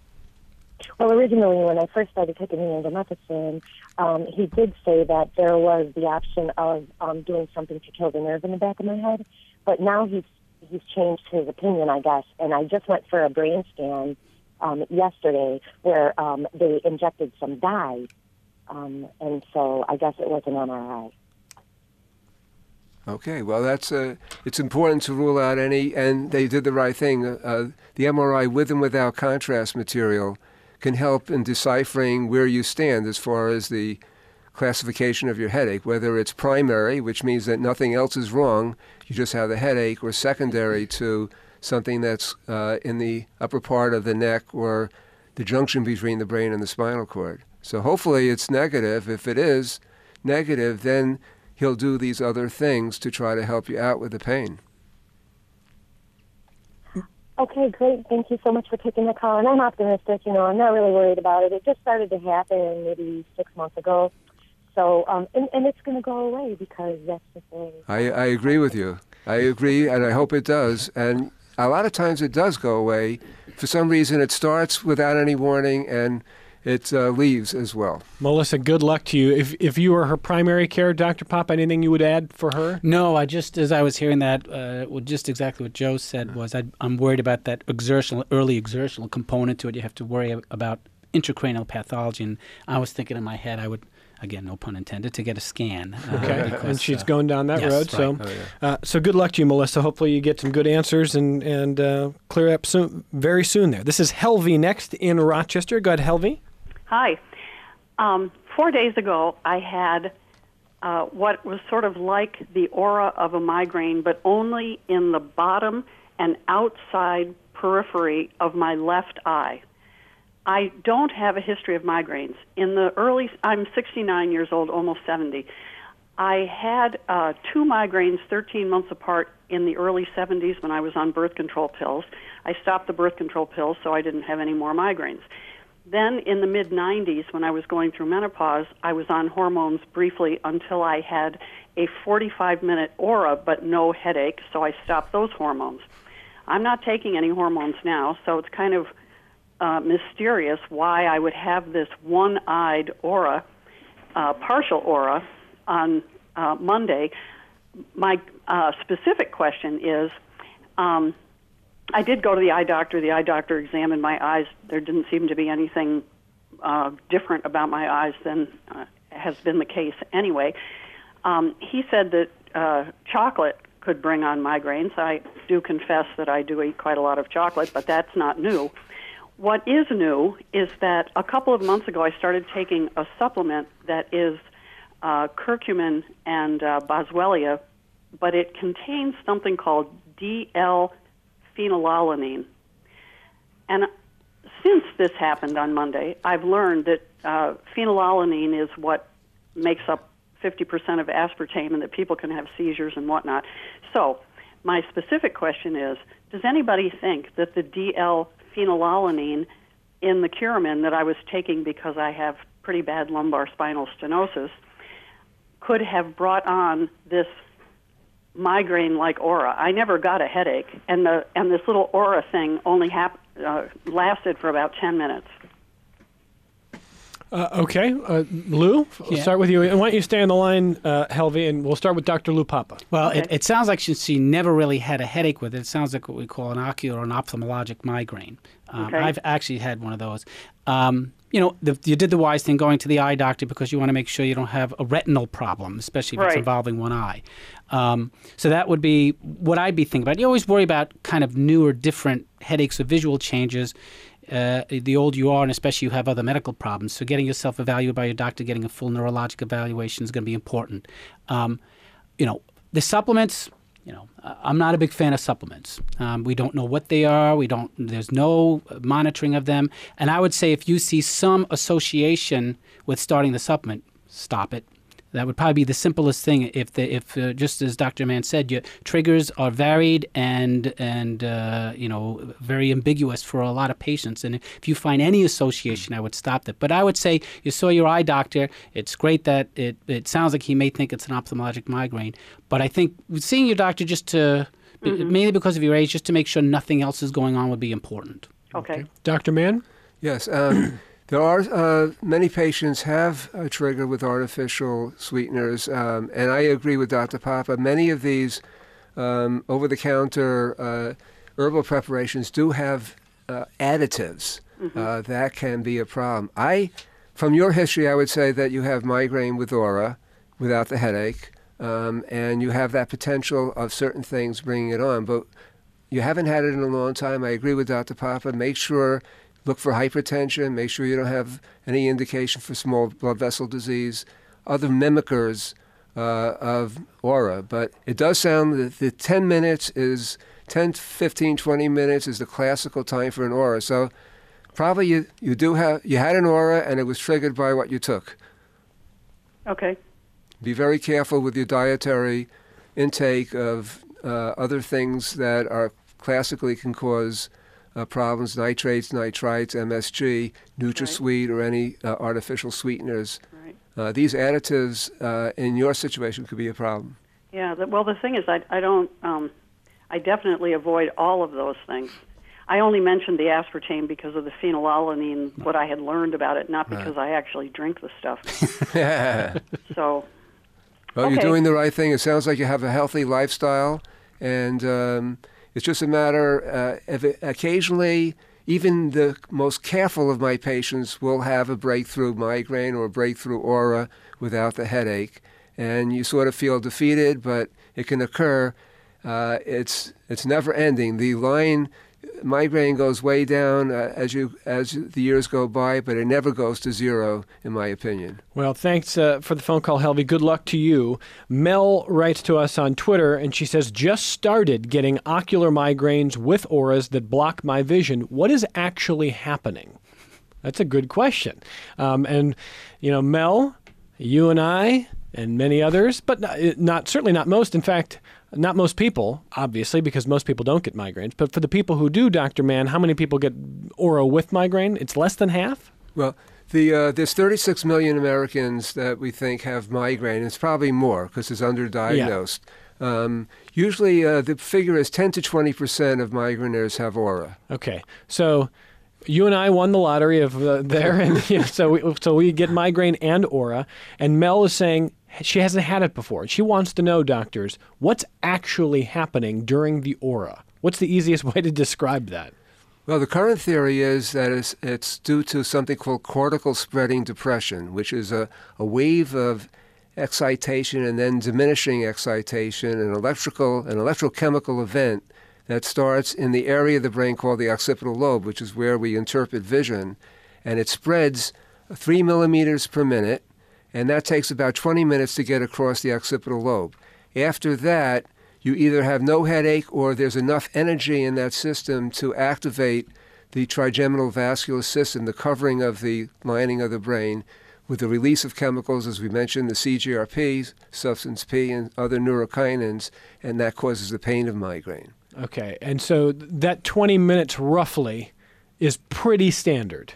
Well, originally, when I first started taking the indomethacin, um, he did say that there was the option of um, doing something to kill the nerve in the back of my head. But now he's he's changed his opinion, I guess. And I just went for a brain scan um, yesterday where um, they injected some dye. Um, and so I guess it was an M R I. Okay, well, that's uh, it's important to rule out any, and they did the right thing. Uh, the M R I with and without contrast material can help in deciphering where you stand as far as the classification of your headache, whether it's primary, which means that nothing else is wrong, you just have the headache, or secondary to something that's uh, in the upper part of the neck or the junction between the brain and the spinal cord. So hopefully it's negative. If it is negative, then he'll do these other things to try to help you out with the pain. Okay, great. Thank you so much for taking the call. And I'm optimistic. You know, I'm not really worried about it. It just started to happen maybe six months ago. So, um, and, and it's going to go away because that's the thing. I, I agree with you. I agree, and I hope it does. And a lot of times it does go away. For some reason, it starts without any warning, and it uh, leaves as well. Melissa, good luck to you. If if you were her primary care, Doctor Pop, anything you would add for her? No, I just, as I was hearing that, uh, well, just exactly what Joe said was I, I'm worried about that exertional, early exertional component to it. You have to worry about intracranial pathology, and I was thinking in my head I would, again, no pun intended, to get a scan. Uh, okay, because, and she's uh, going down that yes, road. right. So, Oh, yeah. uh, so good luck to you, Melissa. Hopefully you get some good answers and and uh, clear up soon, very soon. There. This is Helvey next in Rochester. Go ahead, Helvey. Hi. Um, four days ago, I had uh, what was sort of like the aura of a migraine, but only in the bottom and outside periphery of my left eye. I don't have a history of migraines. In the early, I'm sixty-nine years old, almost seventy. I had uh, two migraines thirteen months apart in the early seventies when I was on birth control pills. I stopped the birth control pills so I didn't have any more migraines. Then in the mid nineties, when I was going through menopause, I was on hormones briefly until I had a forty-five minute aura but no headache, so I stopped those hormones. I'm not taking any hormones now, so it's kind of uh, mysterious why I would have this one-eyed aura, uh, partial aura, on uh, Monday. My uh, specific question is, um, I did go to the eye doctor. The eye doctor examined my eyes. There didn't seem to be anything uh, different about my eyes than uh, has been the case anyway. Um, he said that uh, chocolate could bring on migraines. I do confess that I do eat quite a lot of chocolate, but that's not new. What is new is that a couple of months ago I started taking a supplement that is uh, curcumin and uh, boswellia, but it contains something called D L phenylalanine. And since this happened on Monday, I've learned that uh, phenylalanine is what makes up fifty percent of aspartame and that people can have seizures and whatnot. So my specific question is, does anybody think that the D L phenylalanine in the Curamin that I was taking because I have pretty bad lumbar spinal stenosis could have brought on this migraine-like aura? I never got a headache, and the and this little aura thing only hap- uh, lasted for about ten minutes. Uh, okay, uh, Lou, we'll Yeah. start with you. And why don't you stay on the line, uh, Helvey, and we'll start with Doctor Lou Papa. Well, Okay. it, it sounds like she, she never really had a headache with it. It sounds like what we call an ocular or an ophthalmologic migraine. Um, Okay. I've actually had one of those. Um, you know, the, you did the wise thing going to the eye doctor because you want to make sure you don't have a retinal problem, especially if it's Right. involving one eye. Um, so that would be what I'd be thinking about. You always worry about kind of new or different headaches or visual changes. Uh, the older you are, and especially you have other medical problems. So getting yourself evaluated by your doctor, getting a full neurologic evaluation is going to be important. Um, you know, the supplements, you know, uh, I'm not a big fan of supplements. Um, we don't know what they are. We don't, there's no monitoring of them. And I would say if you see some association with starting the supplement, stop it. That would probably be the simplest thing. If the if uh, just as Doctor Mann said, your triggers are varied and and uh, you know very ambiguous for a lot of patients. And if you find any association, I would stop that. But I would say you saw your eye doctor. It's great that it it sounds like he may think it's an ophthalmologic migraine. But I think seeing your doctor just to mm-hmm. mainly because of your age, just to make sure nothing else is going on would be important. Okay. Doctor Mann? Yes. Um, There are uh, many patients have a trigger with artificial sweeteners, um, and I agree with Doctor Papa. Many of these um, over-the-counter uh, herbal preparations do have uh, additives mm-hmm. uh, that can be a problem. I, from your history, I would say that you have migraine with aura, without the headache. um, and you have that potential of certain things bringing it on. But you haven't had it in a long time. I agree with Doctor Papa. Make sure, look for hypertension. Make sure you don't have any indication for small blood vessel disease, other mimickers uh, of aura. But it does sound that the ten minutes is, ten, fifteen, twenty minutes is the classical time for an aura. So probably you, you do have, you had an aura and it was triggered by what you took. Okay. Be very careful with your dietary intake of uh, other things that are classically can cause uh, problems, nitrates, nitrites, M S G, NutraSweet, or any uh, artificial sweeteners. Right. Uh, these additives uh, in your situation could be a problem. Yeah, the, well, the thing is, I, I don't, um, I definitely avoid all of those things. I only mentioned the aspartame because of the phenylalanine, what I had learned about it, not because right. I actually drink the stuff. So, well, okay. You're doing the right thing. It sounds like you have a healthy lifestyle, and um, it's just a matter, uh, of it, occasionally, even the most careful of my patients will have a breakthrough migraine or a breakthrough aura without the headache, and you sort of feel defeated, but it can occur. Uh, it's it's never ending. The line migraine goes way down uh, as you as the years go by, but it never goes to zero, in my opinion. Well, thanks uh, for the phone call, Helvey. Good luck to you. Mel writes to us on Twitter, and she says, just started getting ocular migraines with auras that block my vision. What is actually happening? That's a good question. Um, and, you know, Mel, you and I, and many others, but not, not certainly not most. In fact, not most people, obviously, because most people don't get migraines. But for the people who do, Doctor Mann, how many people get aura with migraine? It's less than half? Well, the uh, there's thirty-six million Americans that we think have migraine. It's probably more because it's underdiagnosed. Yeah. Um, usually uh, the figure is ten to twenty percent of migraineurs have aura. Okay. So you and I won the lottery of uh, there, and you know, so we, so we get migraine and aura. And Mel is saying she hasn't had it before. She wants to know, doctors, what's actually happening during the aura? What's the easiest way to describe that? Well, the current theory is that it's, it's due to something called cortical spreading depression, which is a, a wave of excitation and then diminishing excitation, an electrical, an electrochemical event that starts in the area of the brain called the occipital lobe, which is where we interpret vision, and it spreads three millimeters per minute, and that takes about twenty minutes to get across the occipital lobe. After that, you either have no headache or there's enough energy in that system to activate the trigeminal vascular system, the covering of the lining of the brain, with the release of chemicals, as we mentioned, the C G R P, substance P, and other neurokinins, and that causes the pain of migraine. Okay, and so that twenty minutes roughly is pretty standard.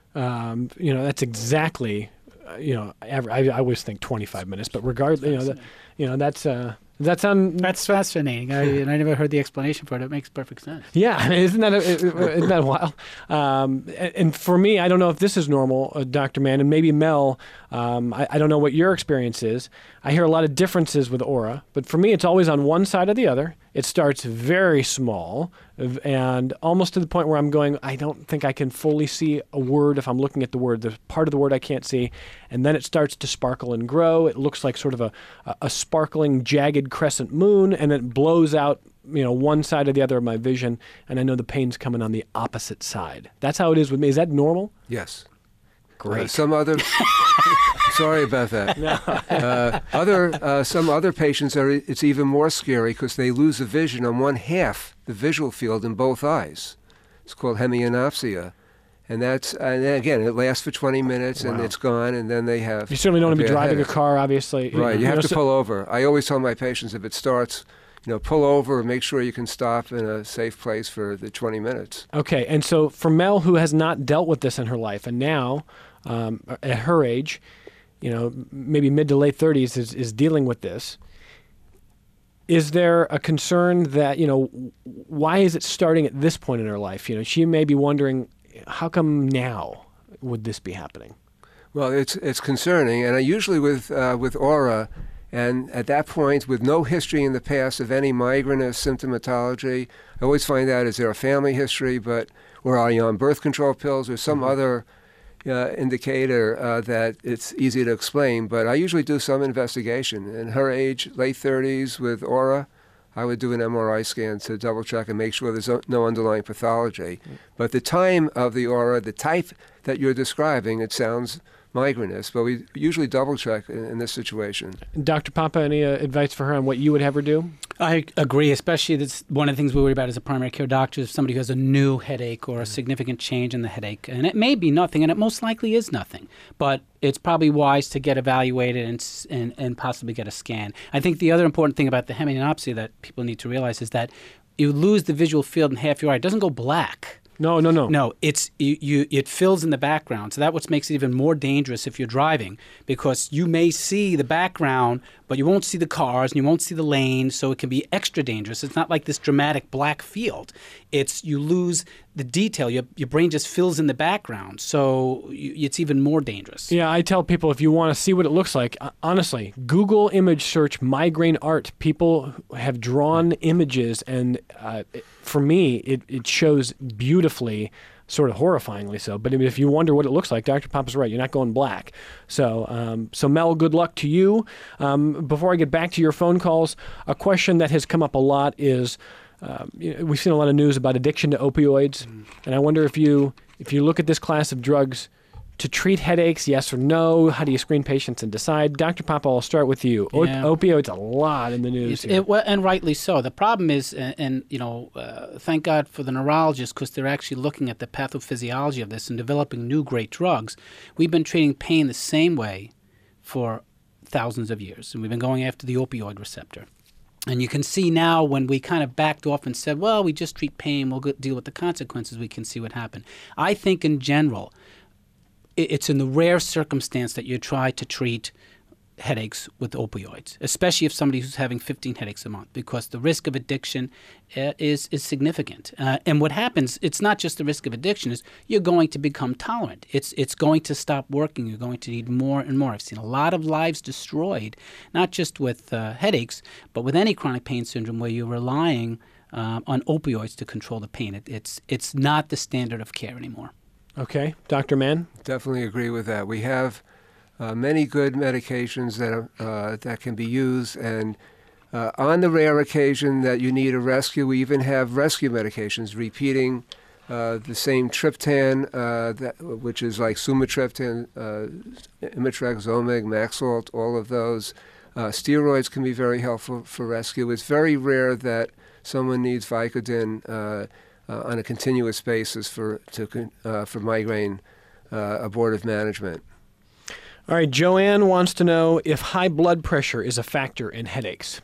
Um, you know, that's exactly, uh, you know, I, I always think twenty-five minutes, but regardless, you know, that, you know, that's... Uh, Does that sound... That's fascinating. I, and I never heard the explanation for it. It makes perfect sense. Yeah, isn't that a, isn't that wild? Um, and, and for me, I don't know if this is normal, uh, Doctor Mann, and maybe Mel, um, I, I don't know what your experience is. I hear a lot of differences with aura, but for me, it's always on one side or the other. It starts very small and almost to the point where I'm going, I don't think I can fully see a word if I'm looking at the word. There's part of the word I can't see. And then it starts to sparkle and grow. It looks like sort of a, a sparkling, jagged crescent moon, and it blows out, you know, one side or the other of my vision, and I know the pain's coming on the opposite side. That's how it is with me. Is that normal? Yes. Great. Uh, some other... Sorry about that. No. uh, other, uh, some other patients, are. It's even more scary because they lose the vision on one half, the visual field in both eyes. It's called hemianopsia. And that's, and then again, it lasts for twenty minutes, wow. and it's gone, and then they have... You certainly don't want to be driving headache. a car, obviously. Right, you, you have know, to so pull over. I always tell my patients, if it starts, you know, pull over and make sure you can stop in a safe place for the twenty minutes. Okay, and so for Mel, who has not dealt with this in her life, and now, um, at her age, you know, maybe mid to late thirties, is, is dealing with this, is there a concern that, you know, why is it starting at this point in her life? You know, she may be wondering, how come now would this be happening? Well, it's it's concerning, and I usually with uh, with aura, and at that point, with no history in the past of any migraine symptomatology, I always find out, is there a family history, but or are you on birth control pills or some mm-hmm. other uh, indicator uh, that it's easy to explain, but I usually do some investigation. In her age, late thirties with aura, I would do an M R I scan to double check and make sure there's no underlying pathology. But the time of the aura, the type that you're describing, it sounds migrainous, but we usually double check in, in this situation. Doctor Papa, any uh, advice for her on what you would have her do? I agree, especially that's one of the things we worry about as a primary care doctor is somebody who has a new headache or a significant change in the headache. And it may be nothing, and it most likely is nothing. But it's probably wise to get evaluated and, and, and possibly get a scan. I think the other important thing about the hemianopsia that people need to realize is that you lose the visual field in half your eye. It doesn't go black. No, no, no. No, it's you, you. It fills in the background. So that's what makes it even more dangerous if you're driving, because you may see the background, but you won't see the cars and you won't see the lanes. So it can be extra dangerous. It's not like this dramatic black field. It's you lose the detail. Your your brain just fills in the background. So you, it's even more dangerous. Yeah, I tell people if you want to see what it looks like, uh, honestly, Google image search migraine art. People have drawn images, and uh, it, for me, it, it shows beautifully, sort of horrifyingly so. But if you wonder what it looks like, Doctor Papa's right. You're not going black. So, um, so Mel, good luck to you. Um, before I get back to your phone calls, a question that has come up a lot is, um, you know, we've seen a lot of news about addiction to opioids, mm. and I wonder if you if you look at this class of drugs to treat headaches, yes or no? How do you screen patients and decide? Doctor Papa, I'll start with you. O- Yeah. Opioids a lot in the news It, here. it, well, and rightly so. The problem is, and, and you know, uh, thank God for the neurologists, because they're actually looking at the pathophysiology of this and developing new great drugs. We've been treating pain the same way for thousands of years, and we've been going after the opioid receptor. And you can see now when we kind of backed off and said, well, we just treat pain, we'll go deal with the consequences, we can see what happened. I think in general, it's in the rare circumstance that you try to treat headaches with opioids, especially if somebody who's having fifteen headaches a month, because the risk of addiction uh, is is significant. Uh, and what happens, it's not just the risk of addiction, is you're going to become tolerant. It's it's going to stop working. You're going to need more and more. I've seen a lot of lives destroyed, not just with uh, headaches, but with any chronic pain syndrome where you're relying uh, on opioids to control the pain. It, it's it's not the standard of care anymore. Okay, Doctor Mann? Definitely agree with that. We have uh, many good medications that are, uh, that can be used, and uh, on the rare occasion that you need a rescue, we even have rescue medications, repeating uh, the same triptan, uh, that, which is like sumatriptan, uh, Imitrex, Zomig, Maxalt, all of those. Uh, steroids can be very helpful for rescue. It's very rare that someone needs Vicodin uh, Uh, on a continuous basis for to uh, for migraine uh, abortive management. All right, Joanne wants to know if high blood pressure is a factor in headaches.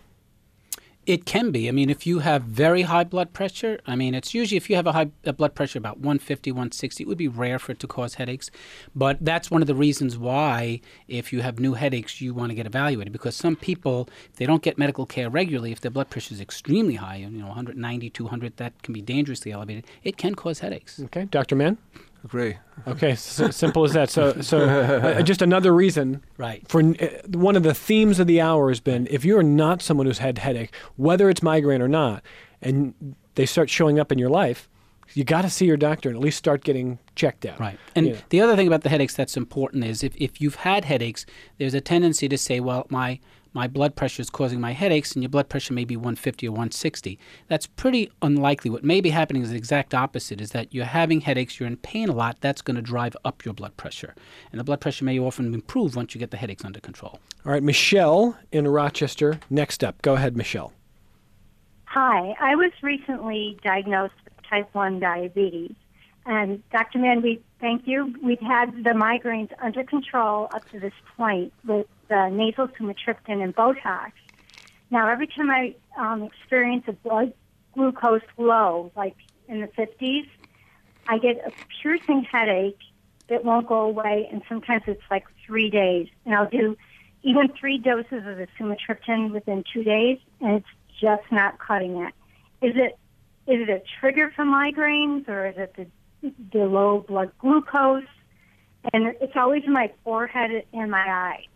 It can be. I mean, if you have very high blood pressure, I mean, it's usually if you have a high a blood pressure about one fifty, one sixty, it would be rare for it to cause headaches. But that's one of the reasons why, if you have new headaches, you want to get evaluated. Because some people, if they don't get medical care regularly, if their blood pressure is extremely high, you know, one ninety, two hundred, that can be dangerously elevated, it can cause headaches. Okay, Doctor Mann? Agree. Okay, so simple as that. So, so uh, just another reason. Right. For uh, one of the themes of the hour has been, if you're not someone who's had headache, whether it's migraine or not, and they start showing up in your life, you got to see your doctor and at least start getting checked out. Right. And You know. the other thing about the headaches that's important is if, if you've had headaches, there's a tendency to say, well, my my blood pressure is causing my headaches, and your blood pressure may be one fifty or one sixty. That's pretty unlikely. What may be happening is the exact opposite, is that you're having headaches, you're in pain a lot, that's going to drive up your blood pressure. And the blood pressure may often improve once you get the headaches under control. All right, Michelle in Rochester, next up. Go ahead, Michelle. Hi, I was recently diagnosed with type one diabetes. And Doctor Mann, we thank you. We've had the migraines under control up to this point with the nasal sumatriptan and Botox. Now, every time I um, experience a blood glucose low, like in the fifties, I get a piercing headache that won't go away, and sometimes it's like three days. And I'll do even three doses of the sumatriptan within two days, and it's just not cutting it. Is it is it a trigger for migraines, or is it the the low blood glucose? And it's always in my forehead and my eyes.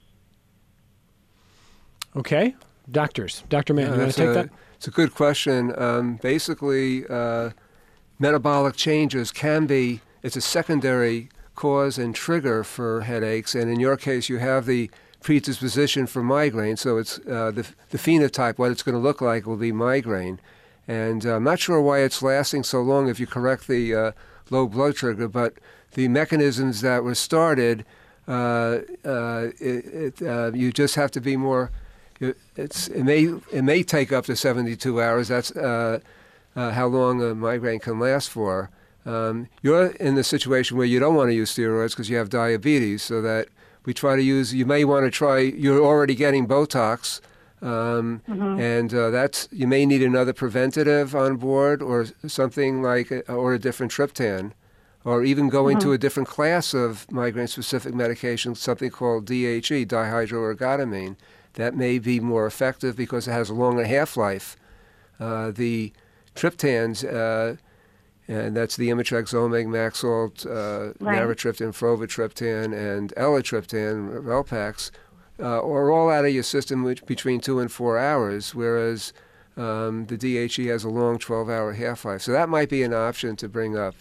Okay, doctors. Doctor Mann, Yeah, you want that's to take a, that? It's a good question. Um, basically, uh, metabolic changes can be, it's a secondary cause and trigger for headaches, and in your case, you have the predisposition for migraine, so it's uh, the, the phenotype, what it's going to look like will be migraine. And uh, I'm not sure why it's lasting so long if you correct the uh, low blood sugar, but the mechanisms that were started, uh, uh, it, it, uh, you just have to be more, it's, it, may, it may take up to seventy-two hours. That's uh, uh, how long a migraine can last for. Um, you're in the situation where you don't want to use steroids because you have diabetes, so that we try to use, you may want to try, you're already getting Botox, um, mm-hmm. and uh, that's, you may need another preventative on board or something like, a, or a different triptan, or even go mm-hmm. into a different class of migraine-specific medications, something called D H E, dihydroergotamine. That may be more effective because it has a longer half-life. Uh, the triptans, uh, and that's the Imitrex, Zomig, Maxalt, uh, right. Naratriptan, Frovatriptan, and Elatriptan, Relpax, uh, are all out of your system which, between two and four hours, whereas um, the D H E has a long twelve-hour half-life. So that might be an option to bring up.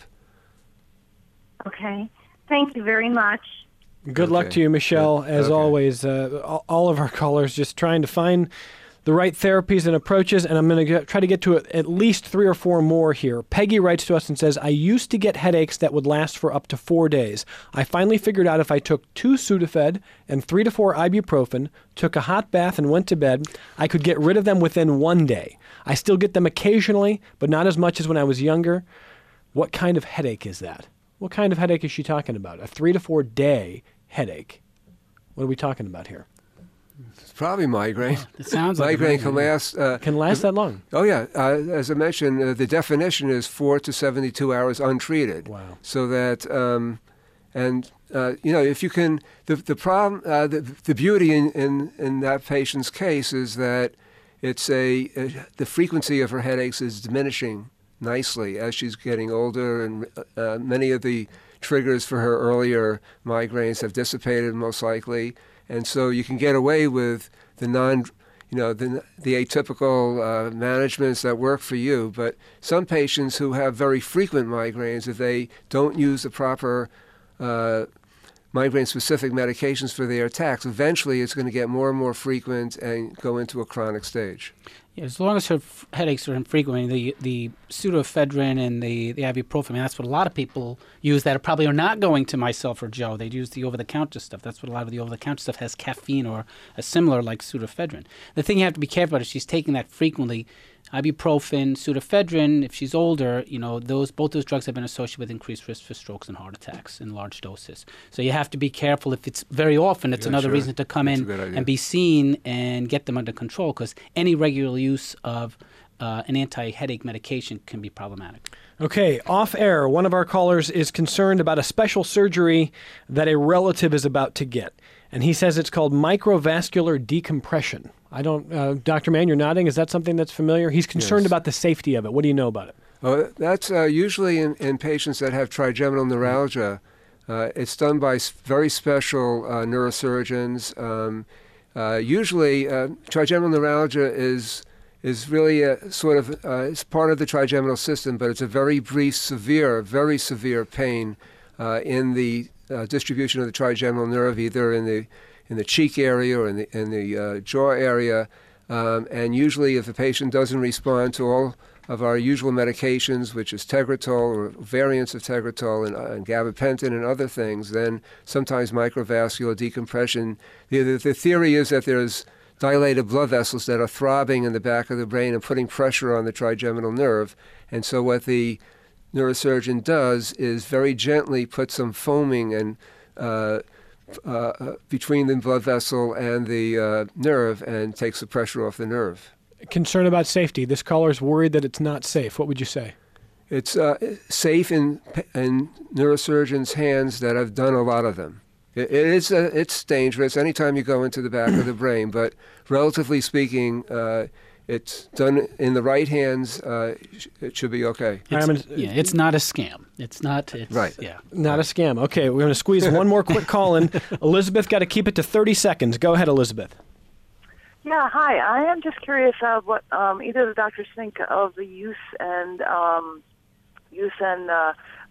Okay. Thank you very much. Good okay. luck to you, Michelle. As okay. always, uh, all of our callers just trying to find the right therapies and approaches, and I'm going to try to get to at least three or four more here. Peggy writes to us and says, I used to get headaches that would last for up to four days. I finally figured out if I took two Sudafed and three to four ibuprofen, took a hot bath and went to bed, I could get rid of them within one day. I still get them occasionally, but not as much as when I was younger. What kind of headache is that? What kind of headache is she talking about? A three to four day headache. What are we talking about here? It's probably migraine. It sounds like migraine a can last. Uh, can last that long? Oh yeah. Uh, as I mentioned, uh, the definition is four to seventy-two hours untreated. Wow. So that, um, and uh, you know, if you can, the the problem, uh, the the beauty in, in in that patient's case is that it's a, a the frequency of her headaches is diminishing nicely as she's getting older, and uh, many of the triggers for her earlier migraines have dissipated most likely. And so you can get away with the non, you know, the, the atypical uh, managements that work for you. But some patients who have very frequent migraines, if they don't use the proper uh, migraine-specific medications for their attacks, eventually it's going to get more and more frequent and go into a chronic stage. Yeah, as long as her f- headaches are infrequent, the the pseudoephedrine and the, the ibuprofen, I mean, that's what a lot of people use that are probably are not going to Myself or Joe. They use the over-the-counter stuff. That's what a lot of the over-the-counter stuff has, caffeine or a similar like pseudoephedrine. The thing you have to be careful about is she's taking that frequently. Ibuprofen, pseudoephedrine, if she's older, you know, those both those drugs have been associated with increased risk for strokes and heart attacks in large doses. So you have to be careful. If it's very often, it's yeah, another sure. reason to come That's in and be seen and get them under control, because any regular use of uh, an anti-headache medication can be problematic. Okay, off air, one of our callers is concerned about a special surgery that a relative is about to get. And he says it's called microvascular decompression. I don't, uh, Doctor Mann, you're nodding. Is that something that's familiar? He's concerned yes. about the safety of it. What do you know about it? Oh, that's uh, usually in, in patients that have trigeminal neuralgia. Uh, it's done by s- very special uh, neurosurgeons. Um, uh, usually, uh, trigeminal neuralgia is is really a sort of uh, it's part of the trigeminal system, but it's a very brief, severe, very severe pain uh, in the uh, distribution of the trigeminal nerve, either in the in the cheek area or in the in the uh, jaw area. Um, and usually, if the patient doesn't respond to all of our usual medications, which is Tegretol or variants of Tegretol and, uh, and gabapentin and other things, then sometimes microvascular decompression. The, the, the theory is that there's dilated blood vessels that are throbbing in the back of the brain and putting pressure on the trigeminal nerve. And so what the neurosurgeon does is very gently put some foaming and uh, uh, between the blood vessel and the uh, nerve and takes the pressure off the nerve. Concern about safety. This caller is worried that it's not safe. What would you say? It's uh, safe in in neurosurgeons' hands that have done a lot of them. It, it is uh, it's dangerous anytime you go into the back of the brain, but relatively speaking, uh, it's done in the right hands. Uh, it should be okay. It's, yeah, it's not a scam. It's not. It's, right. Yeah. Not a scam. Okay, we're going to squeeze one more quick call in. Elizabeth, got to keep it to thirty seconds. Go ahead, Elizabeth. Yeah, hi. I am just curious of what um, either of the doctors think of the use and um, use and uh,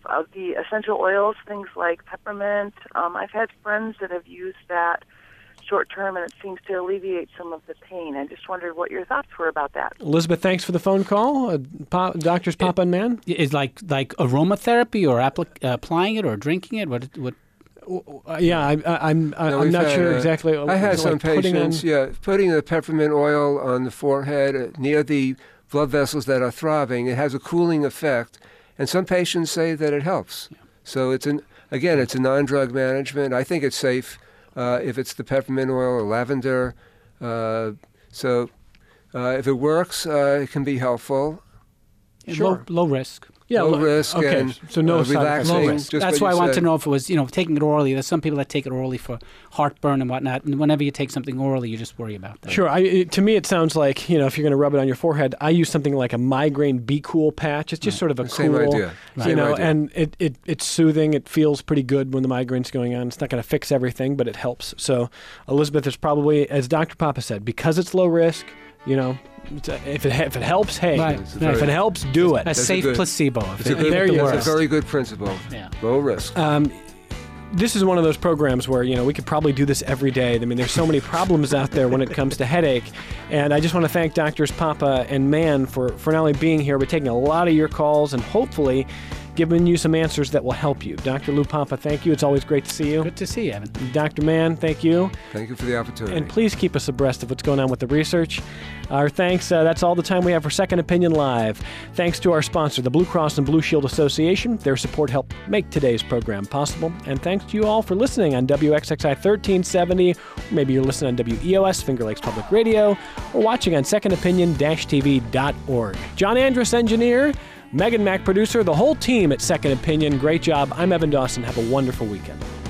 uh, the essential oils, things like peppermint. Um, I've had friends that have used that short term, and it seems to alleviate some of the pain. I just wondered what your thoughts were about that. Elizabeth, thanks for the phone call. Uh, pa- doctors Papa and Man? Is like like aromatherapy or applic- uh, applying it or drinking it? What what? Uh, yeah, I, I, I'm I, No, I'm we've not had, sure uh, exactly. I had Is it some like putting patients, on- yeah, putting the peppermint oil on the forehead uh, near the blood vessels that are throbbing. It has a cooling effect, and some patients say that it helps. Yeah. So it's an again, it's a non-drug management. I think it's safe uh, if it's the peppermint oil or lavender. Uh, so uh, if it works, uh, it can be helpful. Sure. Low, low risk. Yeah, low low- risk okay, and so no uh, side effects. relaxing. Low risk. just That's what why I you want to said. know if it was, you know, taking it orally. There's some people that take it orally for heartburn and whatnot. And whenever you take something orally, you just worry about that. Sure. I, it, to me, it sounds like, you know, if you're going to rub it on your forehead, I use something like a migraine Be Cool patch. It's just Right. sort of a Same cool, idea. you Same know, idea. and it, it it's soothing. It feels pretty good when the migraine's going on. It's not going to fix everything, but it helps. So, Elizabeth, is probably, as Doctor Papa said, because it's low risk, you know, it's a, if it if it helps, hey. Right. It's a If very- it helps, do it. A That's a safe good- placebo. If It's it, a good, There if you it go. it's works. a very good principle. Yeah. Low risk. Um, this is one of those programs where, you know, we could probably do this every day. I mean, there's so many problems out there when it comes to headache. And I just want to thank Doctors Papa and Man for, for not only being here, but taking a lot of your calls and hopefully giving you some answers that will help you. Doctor Lou Papa, thank you. It's always great to see you. Good to see you, Evan. Doctor Man, thank you. Thank you for the opportunity. And please keep us abreast of what's going on with the research. Our thanks. Uh, that's all the time we have for Second Opinion Live. Thanks to our sponsor, the Blue Cross and Blue Shield Association. Their support helped make today's program possible. And thanks to you all for listening on W X X I thirteen seventy. Or maybe you're listening on W E O S, Finger Lakes Public Radio, or watching on second opinion dash t v dot org. John Andrus, engineer. Megan Mack, producer. The whole team at Second Opinion. Great job. I'm Evan Dawson. Have a wonderful weekend.